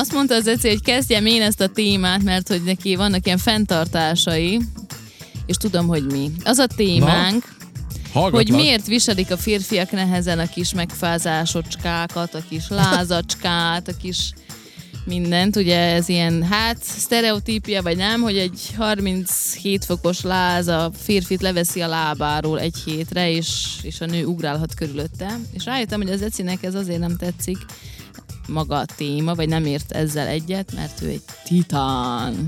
azt mondta az Eci, hogy kezdjem én ezt a témát, mert hogy neki vannak ilyen fenntartásai, és tudom, hogy mi. Az a témánk, hogy miért viselik a férfiak nehezen a kis megfázásocskákat, a kis lázacskát, a kis mindent. Ugye ez ilyen, sztereotípia, vagy nem, hogy egy 37 fokos láz a férfit leveszi a lábáról egy hétre, és a nő ugrálhat körülötte. És rájöttem, hogy az Ecinek ez azért nem tetszik, maga a téma, vagy nem ért ezzel egyet, mert ő egy titán.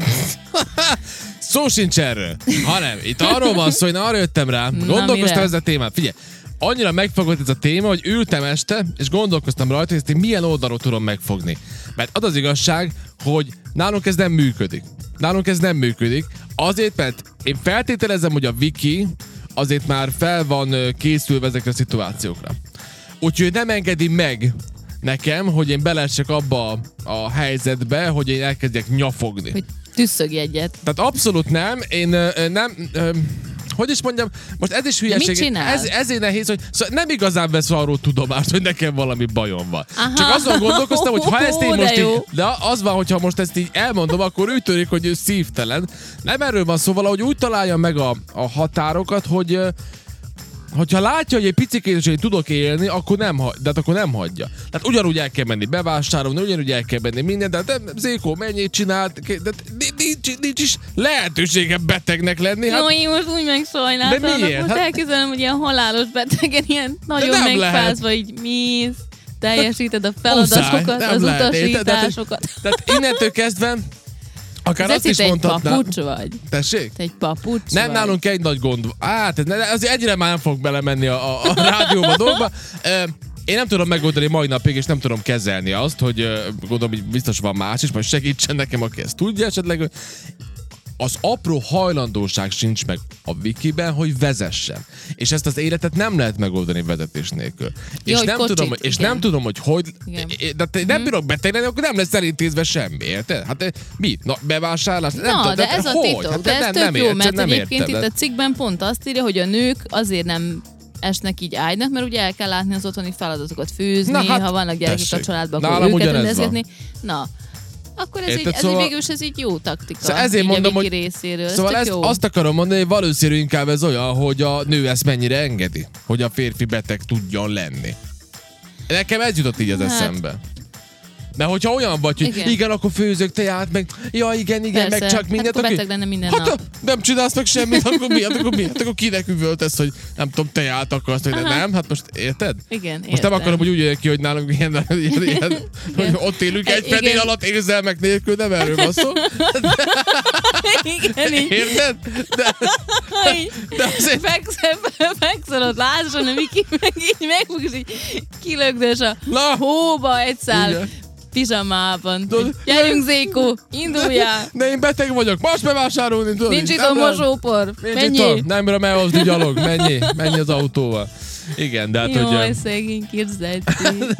Szó sincs erről, hanem itt arról van szó, én arra jöttem rá, gondolkoztam ezzel a témát. Figyelj, annyira megfogott ez a téma, hogy ültem este, és gondolkoztam rajta, hogy ezt milyen oldalról tudom megfogni. Mert az az igazság, hogy nálunk ez nem működik. Azért, mert én feltételezem, hogy a Viki azért már fel van készülve ezekre a szituációkra. Úgyhogy nem engedi meg nekem, hogy én belessek abba a helyzetbe, hogy én elkezdjek nyafogni. Hogy tüsszögj egyet. Tehát abszolút nem. Én nem... hogy is mondjam, most ez is hülyeség. Ezért nehéz, hogy szóval nem igazán vesz arról tudomást, hogy nekem valami bajom van. Aha. Csak azon gondolkoztam, hogy ha ezt én most így, de az van, hogyha most ezt így elmondom, akkor úgy törik, hogy ő szívtelen. Nem erről van szó, valahogy úgy találja meg a határokat, hogy hogyha látja, hogy egy picikét is én tudok élni, akkor nem hagyja. Tehát ugyanúgy el kell menni bevásárolni, ugyanúgy el kell menni minden, de Zékó, mennyit csinált, de nincs is lehetősége betegnek lenni. Hát... Jó, én most úgy megsajnáltam, de miért? Most elképzelem, hogy ilyen halálos betegen, ilyen nagyon megfázva, így mész, teljesíted a feladatokat, az utasításokat. Tehát innentől kezdve akár azt is mondhatnám. Egy papucs vagy. Tessék? Te egy papucs nem, vagy. nálunk egy nagy gond. Azért egyre már nem fog belemenni a rádióba dolgba. Én nem tudom megoldani mai napig, és nem tudom kezelni azt, hogy gondolom, hogy biztos van más is, majd segítsen nekem, aki ezt tudja esetleg. Az apró hajlandóság sincs meg a Wikiben, hogy vezessen. És ezt az életet nem lehet megoldani vezetés nélkül. Jó, és nem tudom, hogy de nem bírok beteg lenni, akkor nem lesz elintézve semmi, érted? Hát mi? Bevásárlás? De ez a titok, de ez tök jó, mert egyébként itt a cikkben pont azt írja, hogy a nők azért nem esnek így ágynak, mert ugye el kell látni az otthoni feladatokat, főzni, ha vannak gyerekek a családban, akkor őket rendezgetni. Akkor ez így, végül is ez így jó taktika. Szóval ezért mondom, hogy részéről. Szóval azt akarom mondani, hogy valószínű inkább ez olyan, hogy a nő ezt mennyire engedi, hogy a férfi beteg tudjon lenni. Nekem ez jutott így az eszembe. Mert hogyha olyan vagy, hogy igen, akkor főzök teát, meg igen, persze, meg csak mindent. Akkor beteg lenne minden nap. Nem csinálsz meg semmit, akkor miért? Akkor kinek üvöltesz, hogy nem tudom, teát akarsz, hogy nem? Hát most érted? Igen, most nem akarom, hogy úgy jöjjön ki, hogy nálunk ilyen hogy ott élünk egy fedél alatt érzelmek nélkül, nem erről van szó. Igen, érted? De azért... Fekszel ott lázson, a Viki meg így megfog, és így kilögdös a hóba egy szál pizsamában. Gyerünk, Zékó, induljál! De én beteg vagyok, most bevásárolni tudod. Nincs itt a mosópor, menjél! Nem bírom elhozni gyalog, menj az autóval. Igen, de hát jaj, szegény Kirzetti.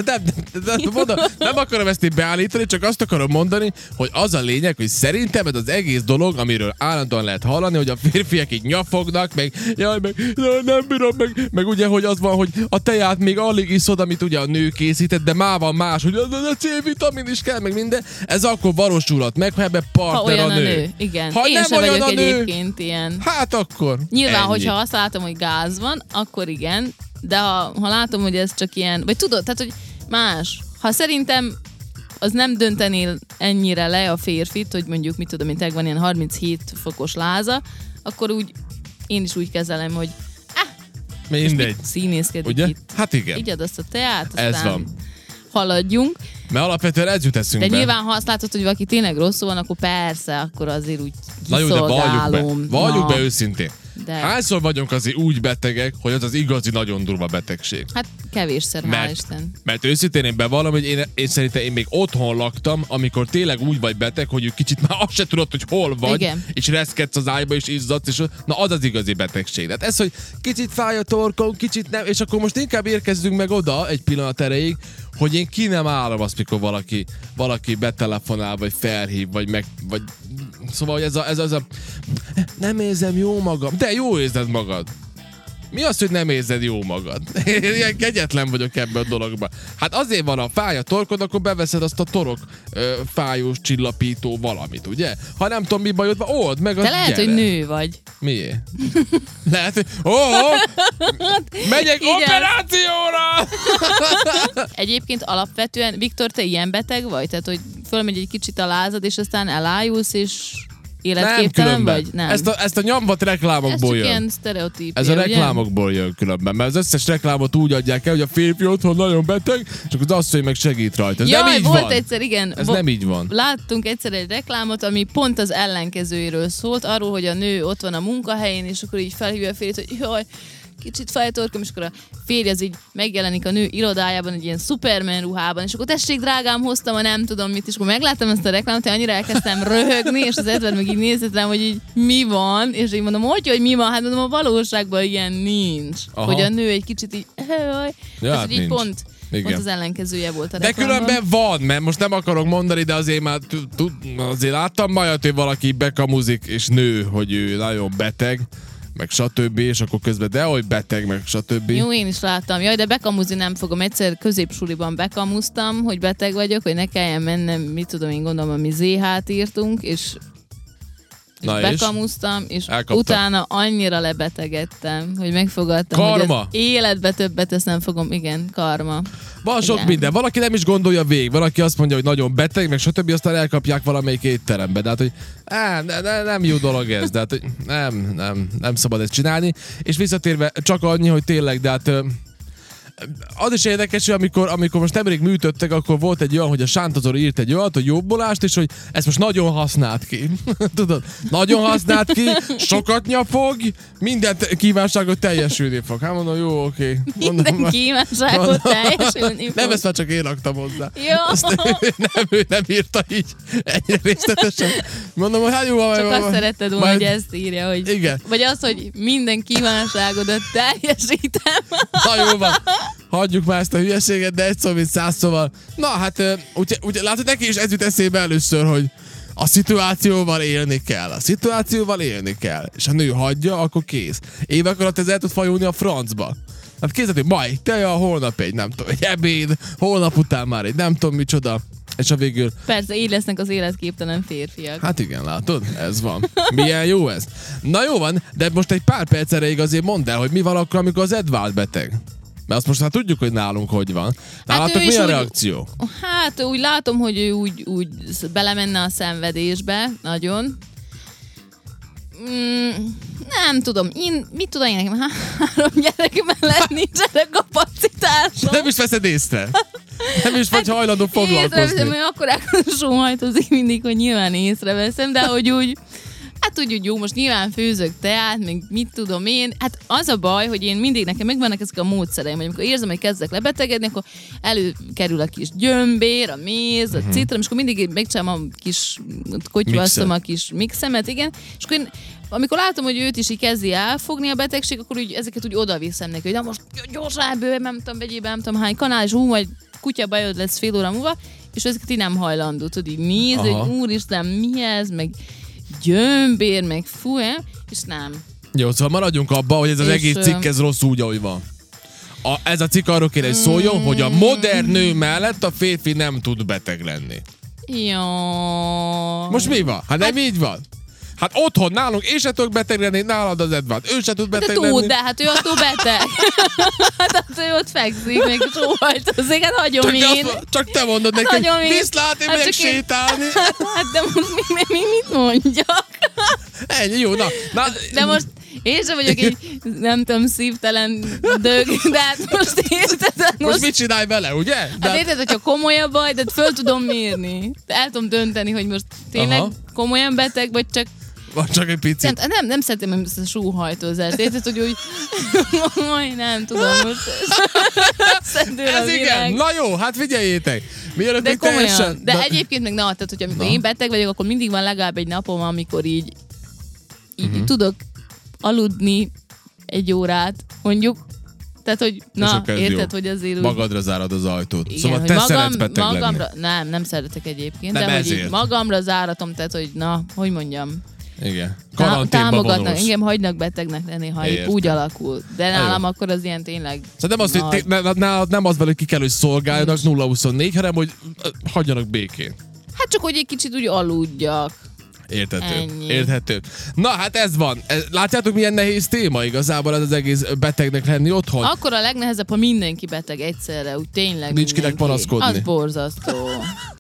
Nem akarom ezt így beállítani, csak azt akarom mondani, hogy az a lényeg, hogy szerintem ez az egész dolog, amiről állandóan lehet hallani, hogy a férfiak így nyafognak, meg nem bírom, meg ugye, hogy az van, hogy a teját még alig iszod, amit ugye a nő készített, de már van más, hogy a C-vitamin is kell, meg minden. Ez akkor valósulhat meg, ha ebben partner ha a nő. Igen. Ha én nem sem olyan vagyok a nő, egyébként ilyen. Hát akkor. Nyilván, ennyi. hogyha azt látom, hogy gáz van, akkor igen, de ha látom, hogy ez csak ilyen, vagy tudod, tehát, hogy más. Ha szerintem az nem döntenél ennyire le a férfit, hogy mondjuk, mit tudom, mint van ilyen 37 fokos láza, akkor úgy, én is úgy kezelem, hogy mindegy. Színészkedik itt. Hát igen. Igyad azt a teát, aztán ez van. Haladjunk. Mert alapvetően ez jut eszünkbe. De nyilván, ha azt látod, hogy valaki tényleg rosszul van, akkor persze, akkor azért úgy kiszolgálom. Valljuk be őszintén. De... Hányszor vagyunk azért úgy betegek, hogy az igazi nagyon durva betegség? Hát kevésszer, hál' Isten. Mert őszintén én bevallom, hogy én szerintem én még otthon laktam, amikor tényleg úgy vagy beteg, hogy kicsit már azt se tudod, hogy hol vagy, igen. És reszkedsz az ágyba, és izzadsz, és na az az igazi betegség. Tehát ez, hogy kicsit fáj a torkom, kicsit nem, és akkor most inkább érkezzünk meg oda egy pillanat erejéig, hogy én ki nem állom azt, mikor valaki betelefonál, vagy felhív, vagy szóval, hogy ez a nem érzem jó magam. De jó érzed magad. Mi az, hogy nem érzed jó magad? Én ilyen kegyetlen vagyok ebben a dologban. Hát azért van, a fáj a torkod, akkor beveszed azt a torok fájós csillapító valamit, ugye? Ha nem tudom, mi bajod van, old meg az. De lehet, hogy nő vagy. Miért? Lehet, hogy... Megyek operációra! Egyébként alapvetően, Viktor, te ilyen beteg vagy? Tehát, hogy fölmegy egy kicsit a lázad, és aztán elájulsz, és életképtelen vagy? Nem. Ezt a nyomvat reklámokból jön. Ez ilyen sztereotípia, ez a reklámokból jön különben, mert az összes reklámot úgy adják el, hogy a férfi otthon nagyon beteg, csak az asszony meg segít rajta. Ez nem így volt van. Egyszer, igen. Ez nem így van. Láttunk egyszer egy reklámot, ami pont az ellenkezőjéről szólt, arról, hogy a nő ott van a munkahelyén, és akkor így felhívja a férjét, hogy jaj, kicsit fáj a torkom, és akkor a férj az így megjelenik a nő irodájában egy ilyen Superman ruhában, és akkor tessék drágám, hoztam a nem tudom mit, és akkor megláttam ezt a reklámot, hogy annyira elkezdtem röhögni, és az Edward meg így nézett rám, hogy így mi van, és így mondom, hogy mi van, hát mondom, a valóságban ilyen nincs. Aha. Hogy a nő egy kicsit így, ja, ez így pont az ellenkezője volt a reklámban. De különben van, mert most nem akarok mondani, de azért már azért láttam bajat, hogy valaki bekamuzik, és nő, hogy ő nagyon beteg, meg stb. És akkor közben dehogy beteg, meg stb. Jó, én is láttam. Jaj, de bekamuzni nem fogom. Egyszer középsuliban bekamuztam, hogy beteg vagyok, hogy ne kelljen mennem, mit tudom én, gondolom, ami ZH-t írtunk, és bekamuztam, és utána annyira lebetegedtem, hogy megfogadtam, karma. Hogy életbe többet ezt nem fogom. Igen, karma. Van sok minden. Valaki nem is gondolja végig. Valaki azt mondja, hogy nagyon beteg, meg stb. Aztán elkapják valamelyik étterembe. De hát, hogy nem jó dolog ez. De hát, hogy nem szabad ezt csinálni. És visszatérve csak annyi, hogy tényleg, de hát az is érdekes, hogy amikor most nemrég műtöttek, akkor volt egy olyan, hogy a Sántozor írt egy olyat, hogy jobbolást, és hogy ezt most nagyon használt ki. Tudod? Nagyon használt ki, sokat nyafog, minden kívánságot teljesülni fog. Hát mondom, jó, oké. Minden kívánságot teljesülni fog. Nem, ezt már csak én raktam hozzá. Jó. Ő nem írta így ennyire részletesen. Mondom, hogy hát jó. Csak azt szeretted volna, hogy ezt írja, hogy... Igen. Vagy az, hogy minden kívánságodat teljesítem. Na jó van. Hagyjuk már ezt a hülyeséget, de egy szó, mint 100 szóval. Na hát, úgy látod, neki is ez jut eszébe először, hogy a szituációval élni kell. A szituációval élni kell. És ha a nő hagyja, akkor kész. Évek alatt ez el tud fajulni a francba. Hát készíteni, majd, te a holnap nem tudom, egy ebéd, holnap után már egy nem tudom micsoda. És a végül... Persze, így lesznek az életképtelen férfiak. Hát igen, látod? Ez van. Milyen jó ez. Na jó van, de most egy pár perc erejéig azért mondd el, hogy mi van akkor, amikor az Edvard beteg. Mert azt most már tudjuk, hogy nálunk hogy van. Nálatok mi a reakció? Hát úgy látom, hogy ő úgy belemenne a szenvedésbe, nagyon. Nem tudom, mit tudom én, nekem 3 gyerek mellett nincs erre kapacitásom. Nem is veszed észre. Nem is vagy hajlandó foglalkozni. Észreveszem, hogy akkorákon sóhajtozik mindig, hogy nyilván észreveszem, de hogy úgy... Hát úgy jó, most nyilván főzök teát, meg mit tudom én. Hát az a baj, hogy én mindig nekem megvannak ezek a módszereim, hogy amikor érzem, hogy kezdek lebetegedni, akkor előkerül a kis gyömbér, a méz, a citrom, és akkor mindig megcsinálom a kis, kotyvasztom a kis mixemet, igen. És akkor én, amikor látom, hogy őt is így kezdi elfogni a betegség, akkor úgy, ezeket úgy odaviszem neki, hogy na most gyorsan bőven, nem tudom, vegyél be, nem tudom hány kanál, és majd kutya bajod lesz fél óra múlva, és ezeket így nem hajlandó, tudod, így néz, hogy úristen, mi ez, meg gyömbér, meg fú, és nem. Jó, szóval maradjunk abba, hogy ez az egész cikk ez rossz úgy, ahogy van. Ez a cikk arról kéne, hogy szóljon, hogy a modern nő mellett a férfi nem tud beteg lenni. Jó. Most mi van? Hát nem így van. Hát otthon nálunk én se tudok beteg lenni, nálad az Edvard. Ő se tud beteg lenni. De hát ő attól beteg. Hát ő ott fekszik, még sóhajtozik, hát hagyom én. Csak te mondod neki, hogy viszlát, én megyek sétálni. Hát de most mit mondjak? Ennyi, jó, na. De most én sem vagyok egy, nem tudom, szívtelen dög, de hát most érted. Most mit csinálj vele, ugye? Hát érted, hogyha komoly a baj, de föl tudom mérni. El tudom dönteni, hogy most tényleg komolyan beteg, vagy csak egy picit. Nem szeretem ezt a sóhajtózást. Érted, hogy úgy... nem tudom most. Ez igen. Na jó, hát figyeljétek. Mielőtt de komolyan. Teljesen... De egyébként meg tehát, hogy amikor én beteg vagyok, akkor mindig van legalább egy napom, amikor így tudok aludni 1 órát, mondjuk. Tehát, hogy érted, hogy azért úgy... Magadra zárad az ajtót. Igen, szóval te szeretsz beteg lenni. Nem szeretek egyébként, nem de ezért. hogy így magamra záratom, tehát, hogy hogy mondjam. Igen. Támogatnak, engem hagynak betegnek lenni, ha épp úgy alakul. De nálam akkor az ilyen tényleg... Szóval nem az velük ki kell, hogy szolgáljanak 0-24, hanem hogy hagyjanak békén. Hát csak, hogy egy kicsit úgy aludjak. Érthető. Na, hát ez van. Látjátok, milyen nehéz téma igazából ez az egész betegnek lenni otthon? Akkor a legnehezebb, ha mindenki beteg egyszerre, úgy tényleg nincs kinek panaszkodni. Az borzasztó.